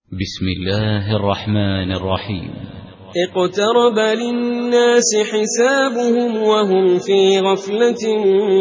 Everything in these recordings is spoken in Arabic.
بسم الله الرحمن الرحيم. اقترب للناس حسابهم وهم في غفلة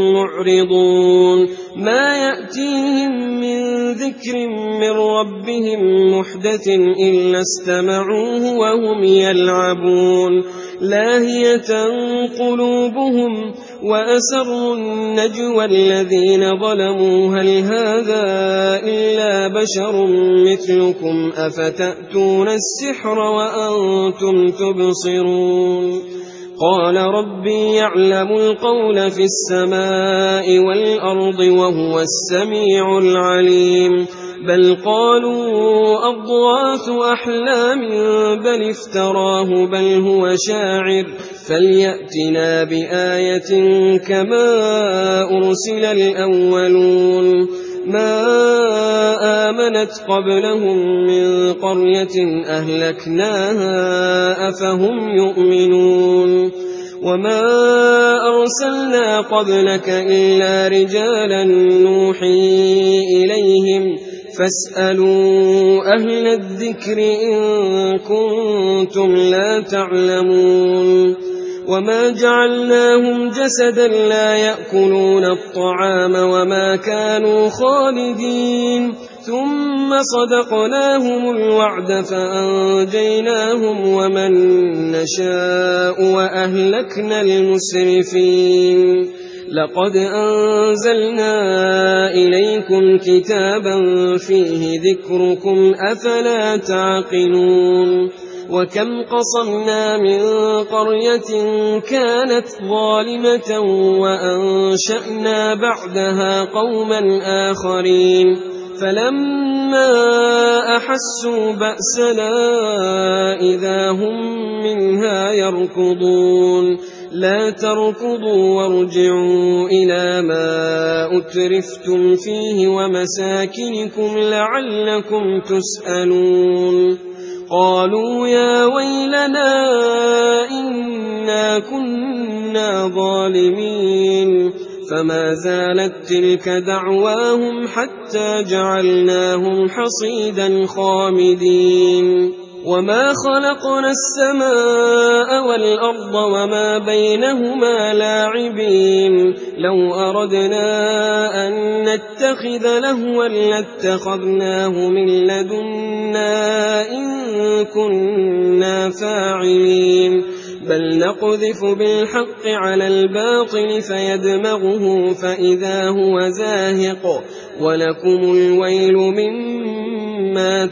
معرضون ما يأتيهم من ذكر من ربهم محدث إلا استمعوه وهم يلعبون لاهية قلوبهم وأسروا النجوى الذين ظلموا هل هذا إلا بشر مثلكم أفتأتون السحر وأنتم تبصرون قال ربي يعلم القول في السماء والأرض وهو السميع العليم بل قالوا أضغاث أحلام بل افتراه بل هو شاعر فليأتنا بآية كما أرسل الأولون ما آمنت قبلهم من قرية أهلكناها أفهم يؤمنون وما أرسلنا قبلك إلا رجالا نوحي إليهم فاسألوا أهل الذكر إن كنتم لا تعلمون وما جعلناهم جسدا لا يأكلون الطعام وما كانوا خالدين ثم صدقناهم الوعد فأنجيناهم ومن نشاء وأهلكنا المسرفين لقد أنزلنا إليكم كتابا فيه ذكركم أفلا تعقلون وكم قصمنا من قرية كانت ظالمة وأنشأنا بعدها قوما آخرين فلما أحسوا بأسنا إذا هم منها يركضون لا تركضوا وارجعوا إلى ما أترفتم فيه ومساكنكم لعلكم تسألون قالوا يا ويلنا إنا كنا ظالمين فما زالت تلك دعواهم حتى جعلناهم حصيدا خامدين وما خلقنا السماء والأرض وما بينهما لاعبين لو أردنا أن نتخذ لهوا لاتخذناه من لدنا إن كنا فاعلين بل نقذف بالحق على الباطل فيدمغه فإذا هو زاهق ولكم الويل مما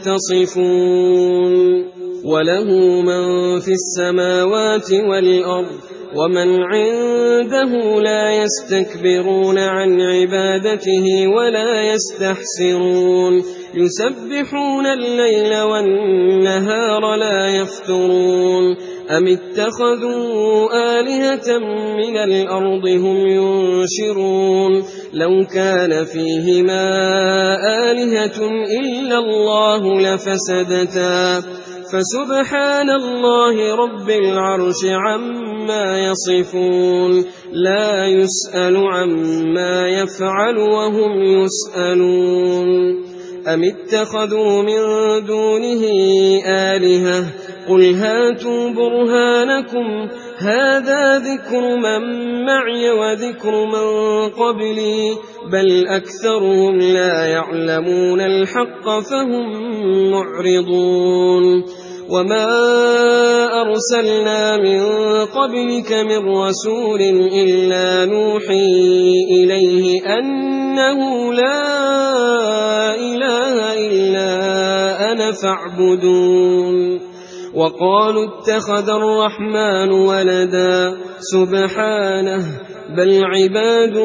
تصفون وله من في السماوات والأرض ومن عنده لا يستكبرون عن عبادته ولا يستحسرون يسبحون الليل والنهار لا يفترون أم اتخذوا آلهة من الأرض هم ينشرون لو كان فيهما آلهة إلا الله لفسدتا فسبحان الله رب العرش عما يصفون لا يسأل عما يفعل وهم يسألون أم اتخذوا من دونه آلهة قل هاتوا برهانكم هذا ذكر من معي وذكر من قبلي بل أكثرهم لا يعلمون الحق فهم معرضون وما أرسلنا من قبلك من رسول إلا نوحي إليه أنه لا إله إلا أنا فاعبدون وقالوا اتخذ الرحمن ولدا سبحانه بل عباد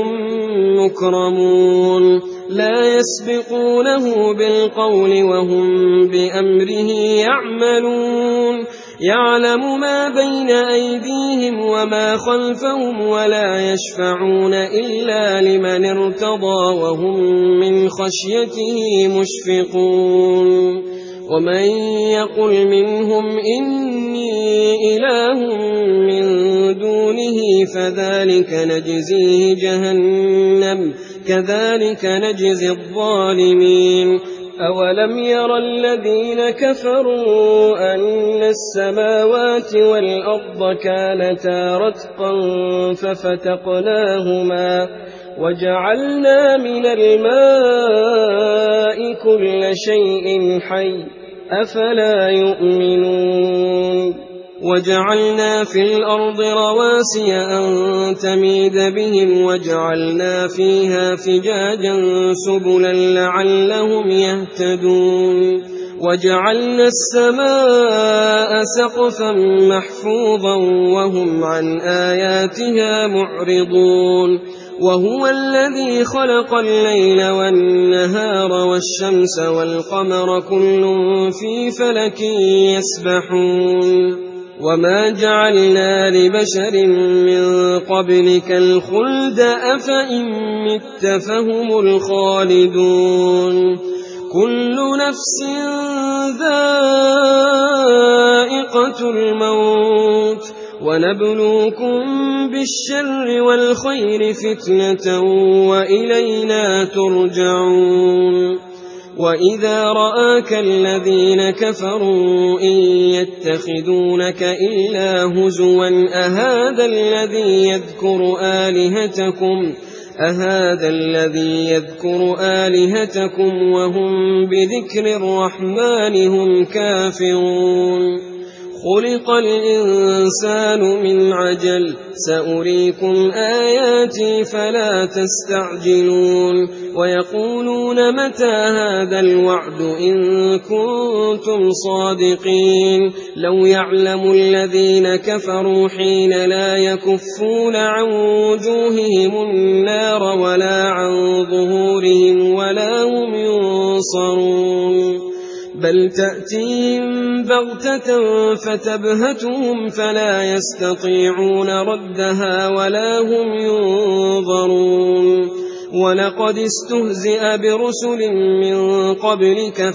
مكرمون لا يسبقونه بالقول وهم بأمره يعملون يعلم ما بين أيديهم وما خلفهم ولا يشفعون إلا لمن ارتضى وهم من خشيته مشفقون ومن يقل منهم إني إله من دونه فذلك نجزيه جهنم كذلك نجزي الظالمين أولم ير الذين كفروا أن السماوات والأرض كانتا رتقا ففتقناهما وجعلنا من الماء كل شيء حي أفلا يؤمنون وجعلنا في الأرض رواسي أن تميد بهم وجعلنا فيها فجاجا سبلا لعلهم يهتدون وجعلنا السماء سقفا محفوظا وهم عن آياتها معرضون وهو الذي خلق الليل والنهار والشمس والقمر كل في فلك يسبحون وما جعلنا لبشر من قبلك الخلد أفإن مت فهم الخالدون كل نفس ذائقة الموت ونبلوكم بالشر والخير فتنة وإلينا ترجعون وإذا رآك الذين كفروا إن يتخذونك إلا هزوا أهذا الذي يذكر آلهتكم وهم بذكر الرحمن هم كافرون خلق الإنسان من عجل سأريكم آياتي فلا تستعجلون ويقولون متى هذا الوعد إن كنتم صادقين لو يعلم الذين كفروا حين لا يكفون عن وجوههم النار ولا عن ظهورهم ولا هم ينصرون بل تأتيهم بغتة فتبهتهم فلا يستطيعون ردها ولا هم ينظرون ولقد استهزئ برسل من قبلك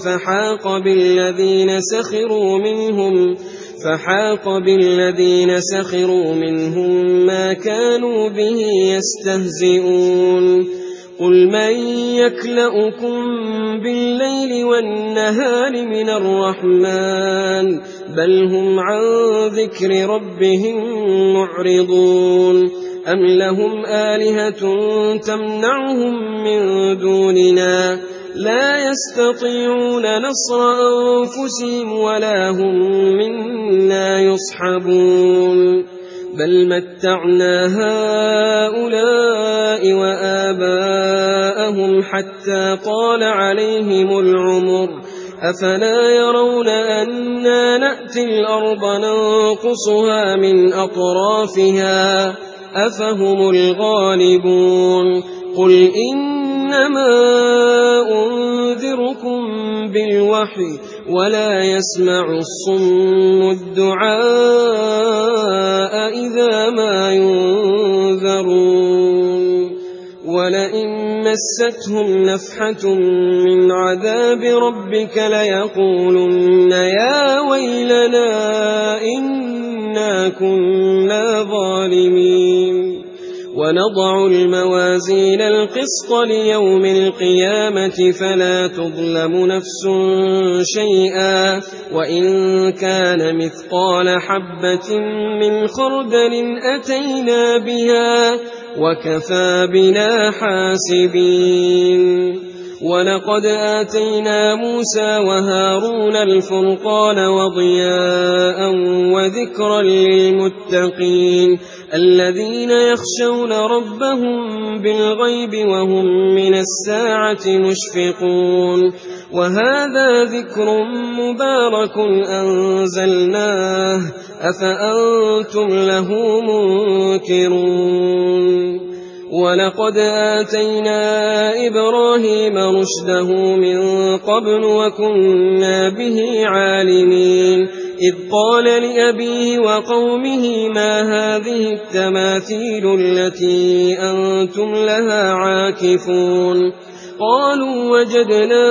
فحاق بالذين سخروا منهم ما كانوا به يستهزئون قل من يكلؤكم بالليل والنهار من الرحمن بل هم عن ذكر ربهم معرضون أم لهم آلهة تمنعهم من دوننا لا يستطيعون نصر أنفسهم ولا هم منا يصحبون بل متعنا هؤلاء وآباءهم حتى طال عليهم العمر أفلا يرون أنا نأتي الأرض ننقصها من أطرافها أفهم الغالبون قل إنما أنذركم بالوحي ولا يسمع الصم الدعاء إذا ما ينذرون ولئن مستهم نفحة من عذاب ربك ليقولن يا ويلنا إنا كنا ظالمين ونضع الموازين القسط ليوم القيامة فلا تظلم نفس شيئا وإن كان مثقال حبة من خردل أتينا بها وكفى بنا حاسبين ولقد آتينا موسى وهارون الفرقان وضياء وذكرا للمتقين الذين يخشون ربهم بالغيب وهم من الساعة مشفقون وهذا ذكر مبارك أنزلناه أفأنتم له منكرون ولقد آتينا إبراهيم رشده من قبل وكنا به عالمين إذ قال لأبيه وقومه ما هذه التماثيل التي أنتم لها عاكفون قالوا وجدنا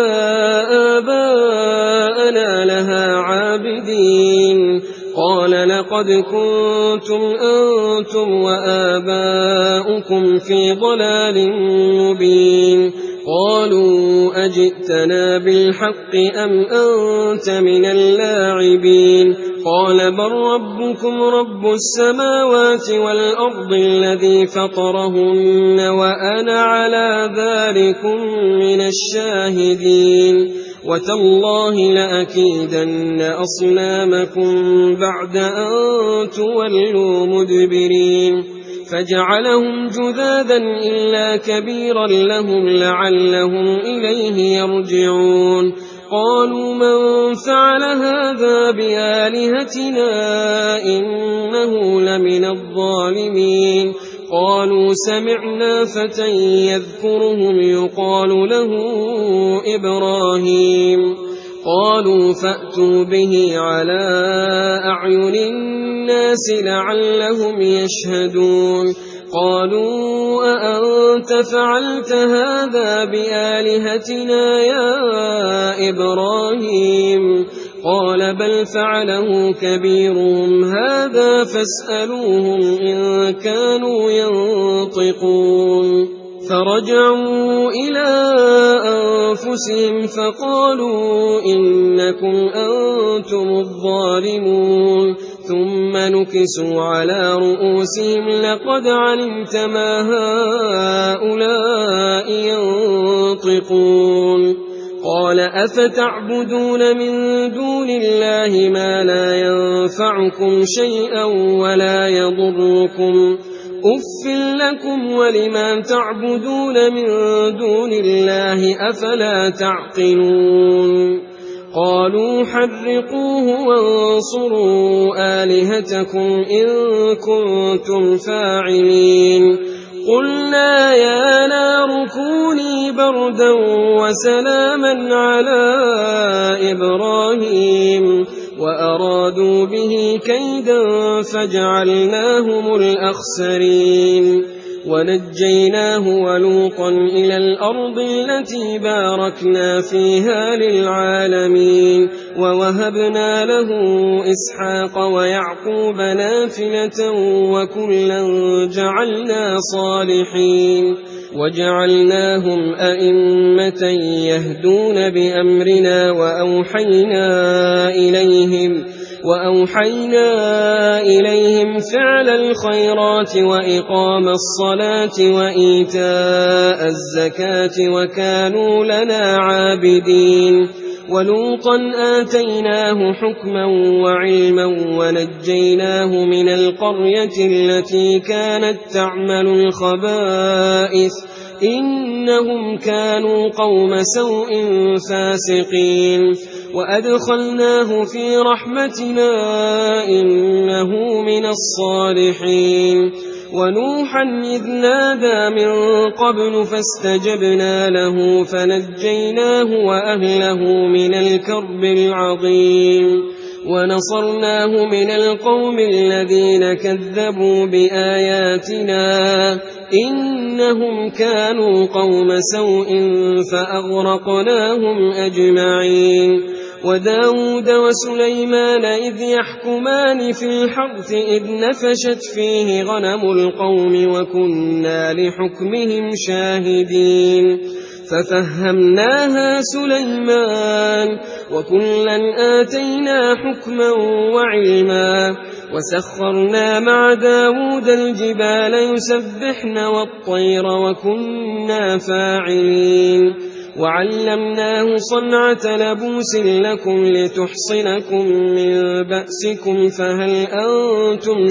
آباءنا لها عابدين قال لقد كنتم أنتم وآباؤكم في ضلال مبين قالوا أجئتنا بالحق أم أنت من اللاعبين قال بل ربكم رب السماوات والأرض الذي فطرهن وأنا على ذلكم من الشاهدين وتالله لأكيدن أصنامكم بعد أن تولوا مدبرين فجعلهم جذاذا إلا كبيرا لهم لعلهم إليه يرجعون قالوا من فعل هذا بآلهتنا إنه لمن الظالمين قالوا سمعنا فتى يذكرهم يقال له إبراهيم قالوا فأتوا به على أعين الناس لعلهم يشهدون قالوا أأنت فعلت هذا بآلهتنا يا إبراهيم قال بل فعله كبيرهم هذا فاسألوهم إن كانوا ينطقون فرجعوا إلى أنفسهم فقالوا إنكم أنتم الظالمون ثم نكسوا على رؤوسهم لقد علمت ما هؤلاء ينطقون قال أفتعبدون من دون الله ما لا ينفعكم شيئا ولا يضركم أف لكم ولما تعبدون من دون الله أفلا تعقلون قالوا حرقوه وانصروا آلهتكم إن كنتم فاعلين قلنا يا نار كوني بردا وسلاما على إبراهيم وأرادوا به كيدا فجعلناهم الأخسرين ونجيناه ولوطا إلى الأرض التي باركنا فيها للعالمين ووهبنا له إسحاق ويعقوب نافلة وكلا جعلنا صالحين وجعلناهم أئمة يهدون بأمرنا وأوحينا إليهم فعل الخيرات وإقام الصلاة وإيتاء الزكاة وكانوا لنا عابدين ولوطا آتيناه حكما وعلما ونجيناه من القرية التي كانت تعمل الخبائث إنهم كانوا قوم سوء فاسقين وأدخلناه في رحمتنا إنه من الصالحين ونوحا إذ نادى من قبل فاستجبنا له فنجيناه وأهله من الكرب العظيم ونصرناه من القوم الذين كذبوا بآياتنا إنهم كانوا قوم سوء فأغرقناهم أجمعين وداود وسليمان إذ يحكمان في الحرث إذ نفشت فيه غنم القوم وكنا لحكمهم شاهدين ففهمناها سليمان وكلا آتينا حكما وعلما وسخرنا مع داود الجبال يسبحن والطير وكنا فاعلين وعلمناه صنعة لبوس لكم لتحصنكم من بأسكم فهل أنتم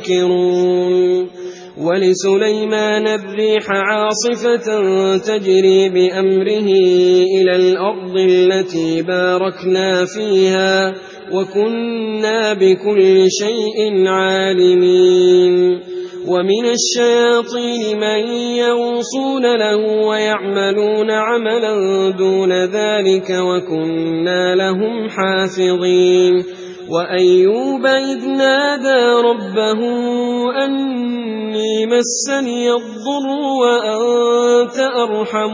شاكرون ولسليمان الريح عاصفة تجري بأمره إلى الأرض التي باركنا فيها وكنا بكل شيء عالمين ومن الشياطين من يغوصون له ويعملون عملا دون ذلك وكنا لهم حافظين وأيوب إذ نادى ربه أني مسني الضر وأنت أرحم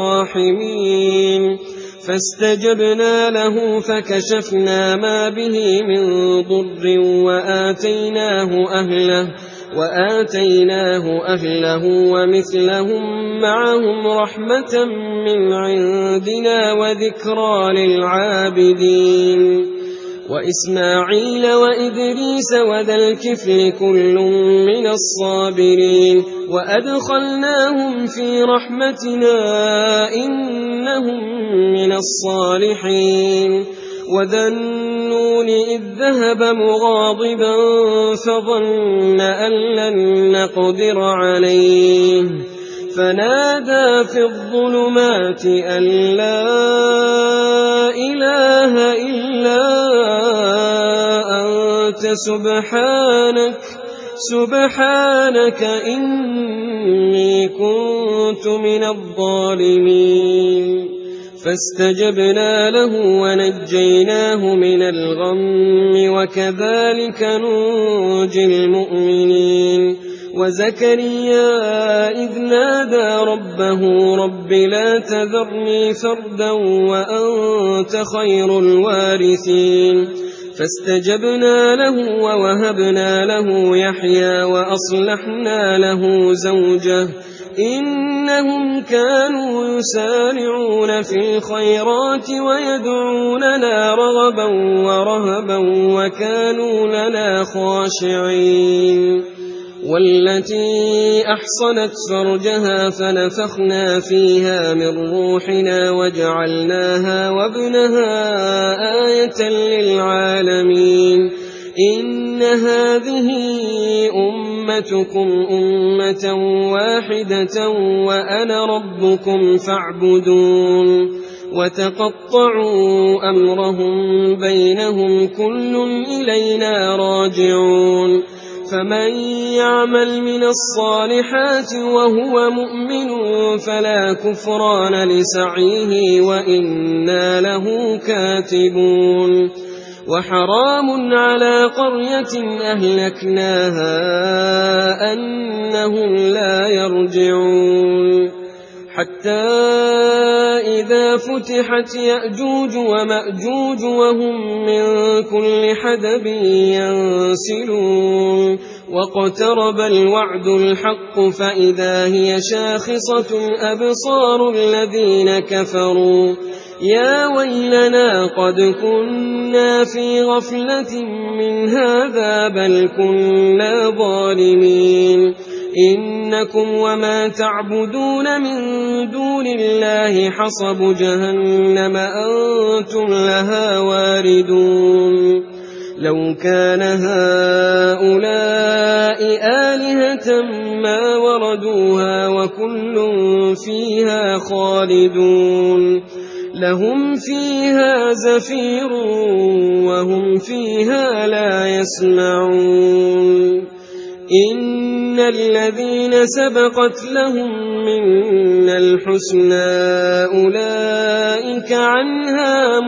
الراحمين فاستجبنا له فكشفنا ما به من ضر وآتيناه أهله ومثلهم معهم رحمة من عندنا وذكرى للعابدين وإسماعيل وإدريس وذا الكفل كل من الصابرين وأدخلناهم في رحمتنا إنهم من الصالحين وذا النون إذ ذهب مغاضبا فظن أن لن نقدر عليه فنادى في الظلمات أن لا إله إلا أنت سبحانك إني كنت من الظالمين فاستجبنا له ونجيناه من الغم وكذلك ننجي المؤمنين وزكريا إذ نادى ربه رب لا تذرني فردا وأنت خير الوارثين فاستجبنا له ووهبنا له يحيى وأصلحنا له زوجه إنهم كانوا يسارعون في الخيرات ويدعوننا رغبا ورهبا وكانوا لنا خاشعين والتي أحصنت فرجها فنفخنا فيها من روحنا وجعلناها وابنها آية للعالمين إن هذه أمتكم أمة واحدة وأنا ربكم فاعبدون وتقطعوا أمرهم بينهم كل إلينا راجعون فمن يعمل من الصالحات وهو مؤمن فلا كفران لسعيه وإنا له كاتبون وحرام على قرية أهلكناها أنهم لا يرجعون حتى إذا فتحت يأجوج ومأجوج وهم من كل حدب ينسلون واقترب الوعد الحق فإذا هي شاخصة أبصار الذين كفروا يا ويلنا قد كنا في غفلة من هذا بل كنا ظالمين إنكم وما تعبدون من دون الله حصب جهنم أنتم لها واردون لو كان هؤلاء آلهة ما وردوها وكل فيها خالدون لهم فيها زفير وهم فيها لا يسمعون إن الذين سبقت لهم منا الحسنى أولئك عنها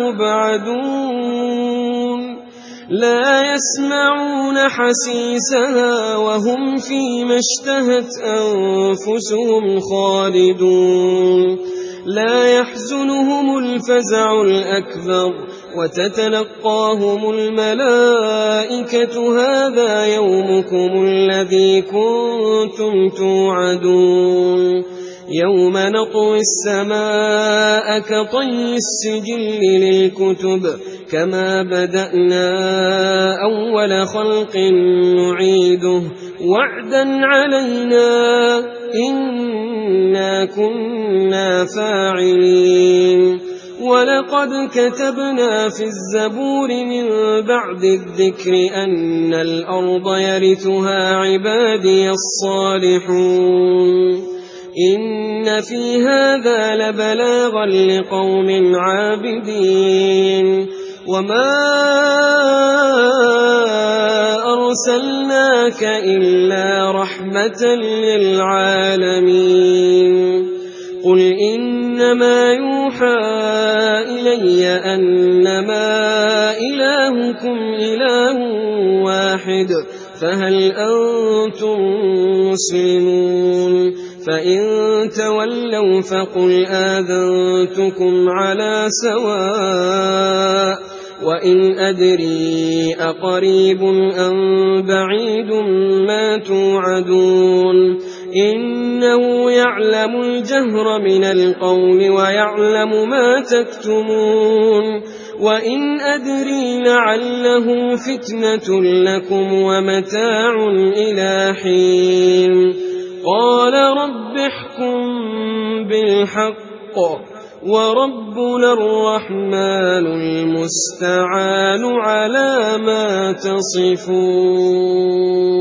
مبعدون لا يسمعون حسيسها وهم فيما اشتهت أنفسهم خالدون لا يحزنهم الفزع الأكبر وتتلقاهم الملائكة هذا يومكم الذي كنتم توعدون يوم نطوي السماء كطي السجل للكتب كما بدأنا أول خلق نعيده وعدا علينا إنا كنا فاعلين ولقد كتبنا في الزبور من بعد الذكر أن الأرض يرثها عبادي الصالحون إن في هذا لبلاغا لقوم عابدين وما أرسلناك إلا رحمة للعالمين قل إنما يوحى إلي أنما إلهكم إله واحد فهل أنتم مسلمون فإن تولوا فقل آذنتكم على سواء وإن أدري أقريب أم بعيد ما توعدون إنه يعلم الجهر من القول ويعلم ما تكتمون وإن أدري لعله فتنة لكم ومتاع إلى حين قال رب احكم بالحق وربنا الرحمن المستعان على ما تصفون.